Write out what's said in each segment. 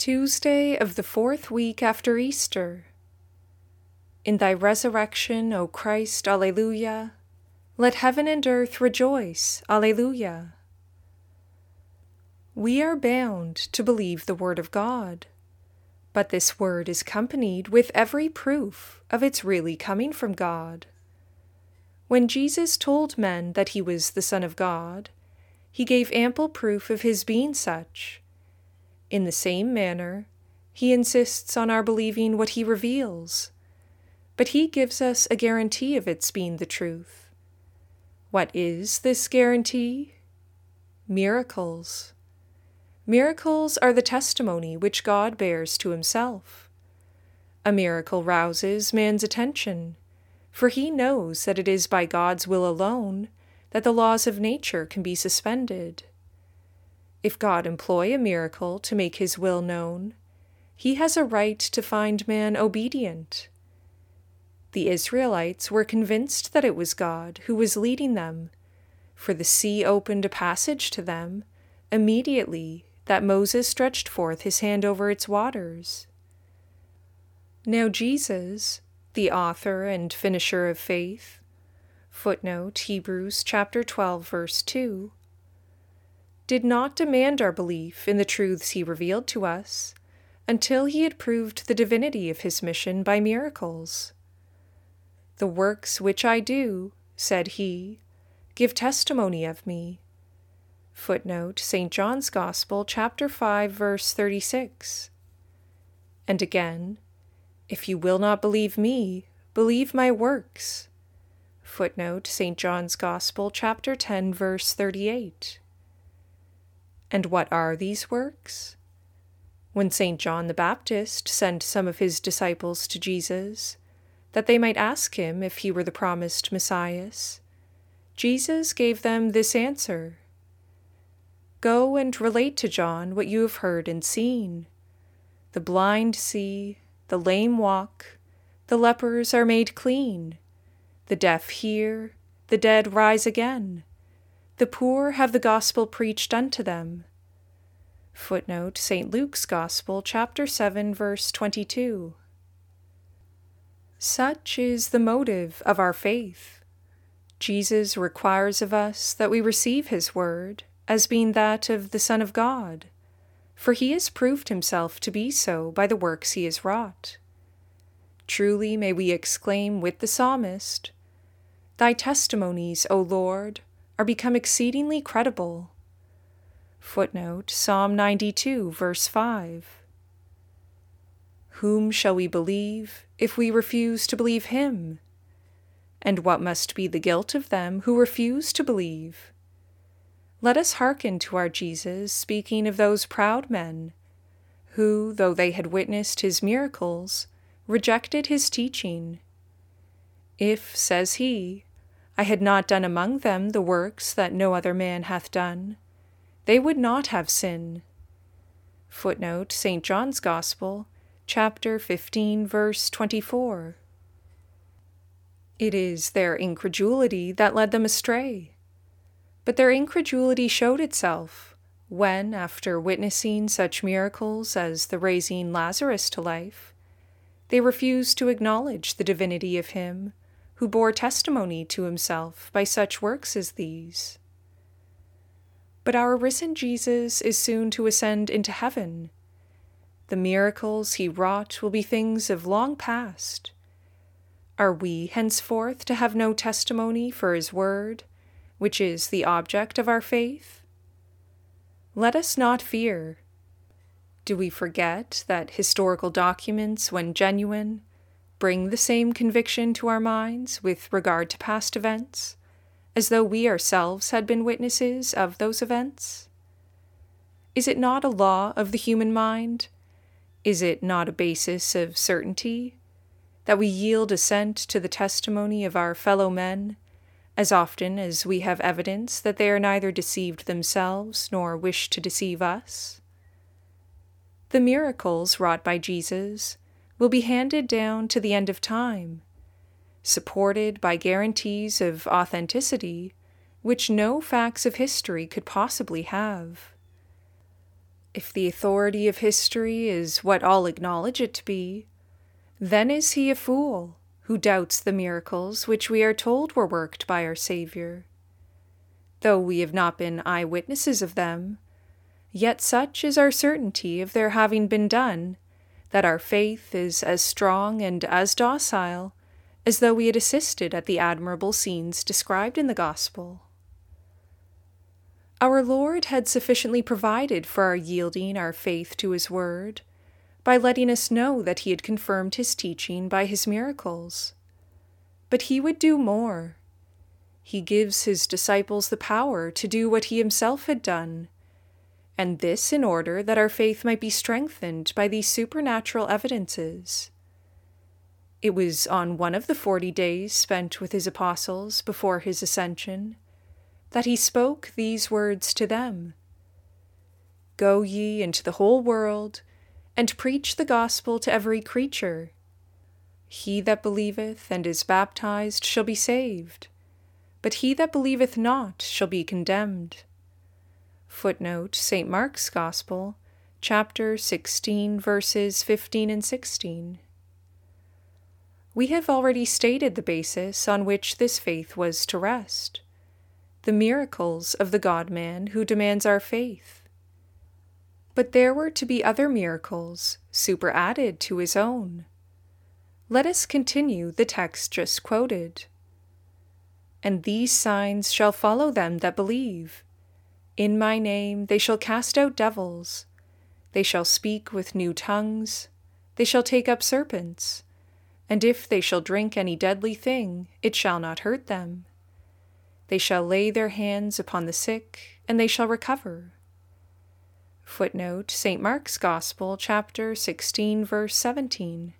Tuesday of the fourth week after Easter. In thy resurrection, O Christ, Alleluia. Let heaven and earth rejoice, Alleluia. We are bound to believe the word of God, but this word is accompanied with every proof of its really coming from God. When Jesus told men that he was the Son of God, he gave ample proof of his being such. In the same manner, he insists on our believing what he reveals, but he gives us a guarantee of its being the truth. What is this guarantee? Miracles. Miracles are the testimony which God bears to himself. A miracle rouses man's attention, for he knows that it is by God's will alone that the laws of nature can be suspended. If God employ a miracle to make his will known, he has a right to find man obedient. The Israelites were convinced that it was God who was leading them, for the sea opened a passage to them immediately that Moses stretched forth his hand over its waters. Now Jesus, the author and finisher of faith, footnote Hebrews chapter 12, verse 2, did not demand our belief in the truths he revealed to us until he had proved the divinity of his mission by miracles. The works which I do, said he, give testimony of me. Footnote St. John's Gospel, chapter 5, verse 36. And again, if you will not believe me, believe my works. Footnote St. John's Gospel, chapter 10, verse 38. And what are these works? When St. John the Baptist sent some of his disciples to Jesus, that they might ask him if he were the promised Messiah, Jesus gave them this answer: Go and relate to John what you have heard and seen. The blind see, the lame walk, the lepers are made clean, the deaf hear, the dead rise again, the poor have the gospel preached unto them. Footnote St. Luke's Gospel, chapter 7, verse 22. Such is the motive of our faith. Jesus requires of us that we receive his word as being that of the Son of God, for he has proved himself to be so by the works he has wrought. Truly may we exclaim with the psalmist, Thy testimonies, O Lord, are become exceedingly credible. Footnote Psalm 92, verse 5. Whom shall we believe if we refuse to believe him? And what must be the guilt of them who refuse to believe? Let us hearken to our Jesus speaking of those proud men, who, though they had witnessed his miracles, rejected his teaching. If, says he, I had not done among them the works that no other man hath done, they would not have sin. Footnote St. John's Gospel, chapter 15, verse 24. It is their incredulity that led them astray. But their incredulity showed itself when, after witnessing such miracles as the raising Lazarus to life, they refused to acknowledge the divinity of him who bore testimony to himself by such works as these. But our risen Jesus is soon to ascend into heaven. The miracles he wrought will be things of long past. Are we henceforth to have no testimony for his word, which is the object of our faith? Let us not fear. Do we forget that historical documents, when genuine, bring the same conviction to our minds with regard to past events, as though we ourselves had been witnesses of those events? Is it not a law of the human mind? Is it not a basis of certainty that we yield assent to the testimony of our fellow men, as often as we have evidence that they are neither deceived themselves nor wish to deceive us? The miracles wrought by Jesus will be handed down to the end of time, supported by guarantees of authenticity which no facts of history could possibly have. If the authority of history is what all acknowledge it to be, then is he a fool who doubts the miracles which we are told were worked by our Savior. Though we have not been eyewitnesses of them, yet such is our certainty of their having been done, that our faith is as strong and as docile as though we had assisted at the admirable scenes described in the Gospel. Our Lord had sufficiently provided for our yielding our faith to His word, by letting us know that He had confirmed His teaching by His miracles. But He would do more. He gives His disciples the power to do what He Himself had done, and this in order that our faith might be strengthened by these supernatural evidences. It was on one of the 40 days spent with His apostles before His ascension that He spoke these words to them: "Go ye into the whole world, and preach the gospel to every creature. He that believeth and is baptized shall be saved, but he that believeth not shall be condemned." Footnote: St. Mark's Gospel, chapter 16, verses 15 and 16. We have already stated the basis on which this faith was to rest: the miracles of the God-man who demands our faith. But there were to be other miracles superadded to His own. Let us continue the text just quoted. "And these signs shall follow them that believe. In my name they shall cast out devils. They shall speak with new tongues. They shall take up serpents. And if they shall drink any deadly thing, it shall not hurt them. They shall lay their hands upon the sick, and they shall recover." Footnote: St. Mark's Gospel, chapter 16, verse 17.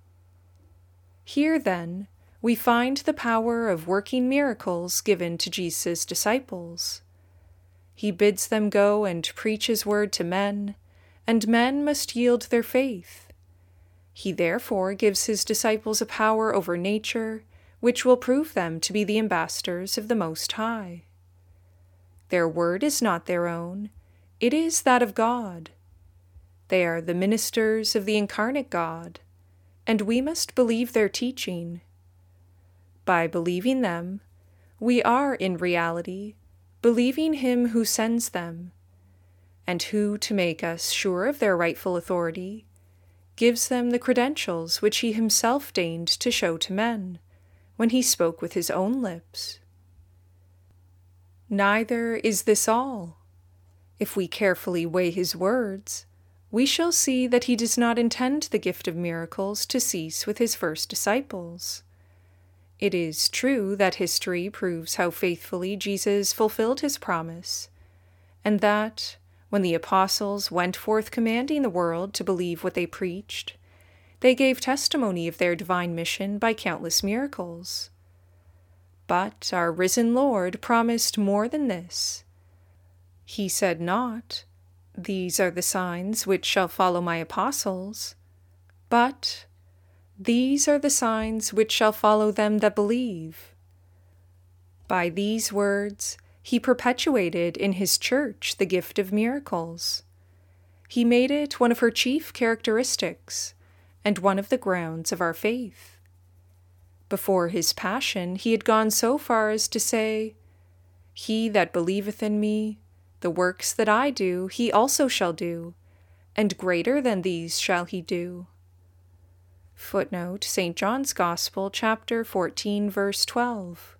Here, then, we find the power of working miracles given to Jesus' disciples. He bids them go and preach His word to men, and men must yield their faith. He therefore gives His disciples a power over nature, which will prove them to be the ambassadors of the Most High. Their word is not their own, it is that of God. They are the ministers of the incarnate God, and we must believe their teaching. By believing them, we are in reality believing Him who sends them, and who, to make us sure of their rightful authority, gives them the credentials which He Himself deigned to show to men, when He spoke with His own lips. Neither is this all. If we carefully weigh His words, we shall see that He does not intend the gift of miracles to cease with His first disciples. It is true that history proves how faithfully Jesus fulfilled His promise, and that, when the apostles went forth commanding the world to believe what they preached, they gave testimony of their divine mission by countless miracles. But our risen Lord promised more than this. He said not, "These are the signs which shall follow my apostles," but, "These are the signs which shall follow them that believe." By these words, He perpetuated in His church the gift of miracles. He made it one of her chief characteristics, and one of the grounds of our faith. Before His passion, He had gone so far as to say, "He that believeth in me, the works that I do, he also shall do, and greater than these shall he do." Footnote: St. John's Gospel, chapter 14, verse 12.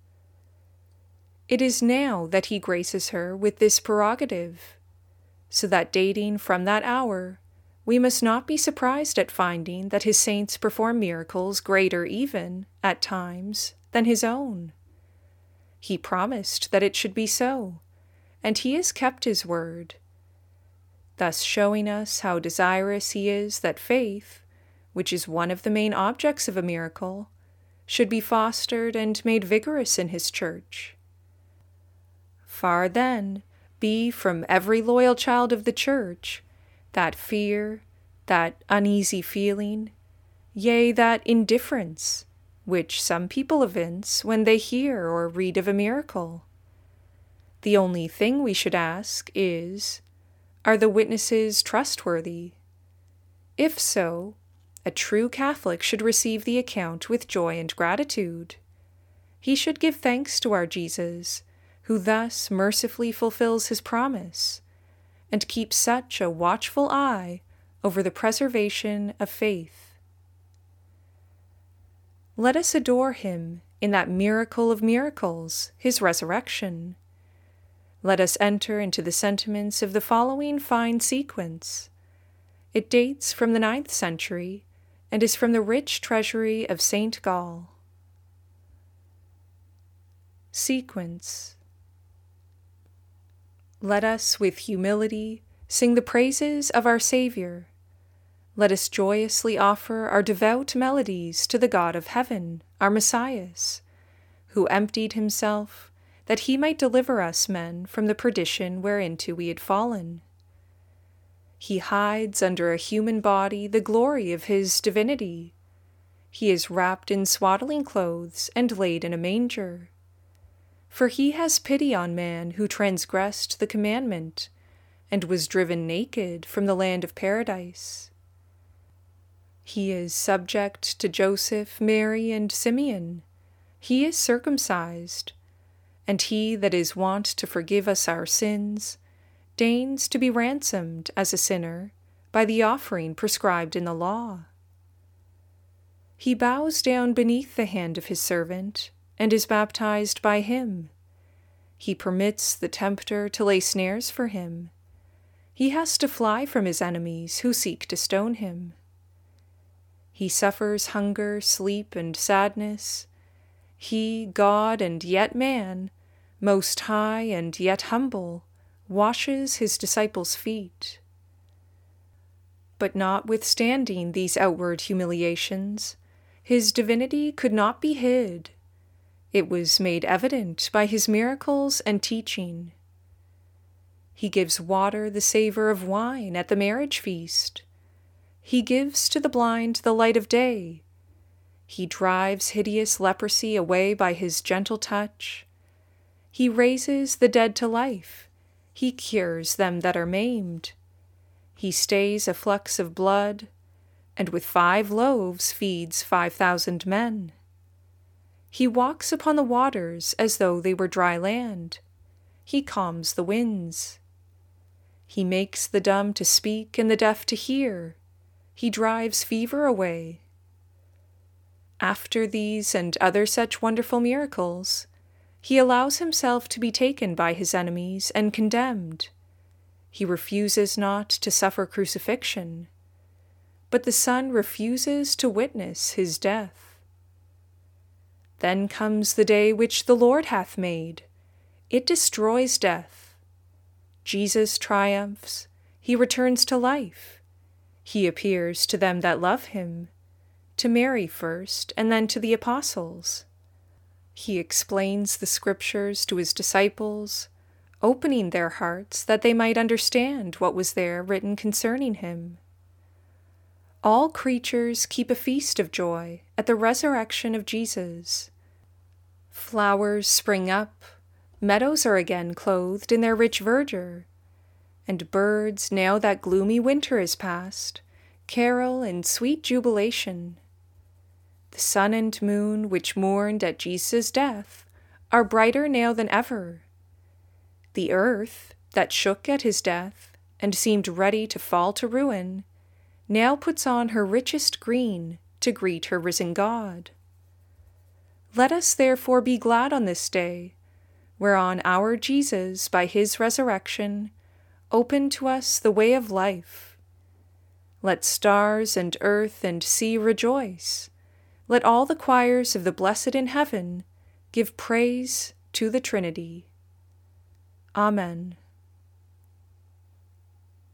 It is now that He graces her with this prerogative, so that dating from that hour, we must not be surprised at finding that His saints perform miracles greater even, at times, than His own. He promised that it should be so, and He has kept His word, thus showing us how desirous He is that faith, which is one of the main objects of a miracle, should be fostered and made vigorous in His church. Far, then, be from every loyal child of the church that fear, that uneasy feeling, yea, that indifference, which some people evince when they hear or read of a miracle. The only thing we should ask is, Are the witnesses trustworthy? If so, a true Catholic should receive the account with joy and gratitude. He should give thanks to our Jesus, who thus mercifully fulfills his promise, and keeps such a watchful eye over the preservation of faith. Let us adore him in that miracle of miracles, his resurrection. Let us enter into the sentiments of the following fine sequence. It dates from the 9th century and is from the rich treasury of St. Gall. Sequence. Let us with humility sing the praises of our Savior. Let us joyously offer our devout melodies to the God of heaven, our Messiah, who emptied himself that he might deliver us men from the perdition whereinto we had fallen. He hides under a human body the glory of his divinity. He is wrapped in swaddling clothes and laid in a manger. For he has pity on man who transgressed the commandment and was driven naked from the land of paradise. He is subject to Joseph, Mary, and Simeon. He is circumcised, and he that is wont to forgive us our sins deigns to be ransomed as a sinner by the offering prescribed in the law. He bows down beneath the hand of his servant and is baptized by him. He permits the tempter to lay snares for him. He has to fly from his enemies who seek to stone him. He suffers hunger, sleep, and sadness. He, God and yet man, most high and yet humble, washes his disciples' feet. But notwithstanding these outward humiliations, his divinity could not be hid. It was made evident by his miracles and teaching. He gives water the savor of wine at the marriage feast. He gives to the blind the light of day. He drives hideous leprosy away by his gentle touch. He raises the dead to life. He cures them that are maimed. He stays a flux of blood, and with 5 loaves feeds 5,000 men. He walks upon the waters as though they were dry land. He calms the winds. He makes the dumb to speak and the deaf to hear. He drives fever away. After these and other such wonderful miracles, he allows himself to be taken by his enemies and condemned. He refuses not to suffer crucifixion, but the Son refuses to witness his death. Then comes the day which the Lord hath made. It destroys death. Jesus triumphs. He returns to life. He appears to them that love him, to Mary first, and then to the apostles. He explains the Scriptures to his disciples, opening their hearts that they might understand what was there written concerning him. All creatures keep a feast of joy at the resurrection of Jesus. Flowers spring up, meadows are again clothed in their rich verdure, and birds, now that gloomy winter is past, carol in sweet jubilation. The sun and moon, which mourned at Jesus' death, are brighter now than ever. The earth, that shook at his death, and seemed ready to fall to ruin, now puts on her richest green to greet her risen God. Let us therefore be glad on this day, whereon our Jesus, by his resurrection, opened to us the way of life. Let stars and earth and sea rejoice. Let all the choirs of the blessed in heaven give praise to the Trinity. Amen.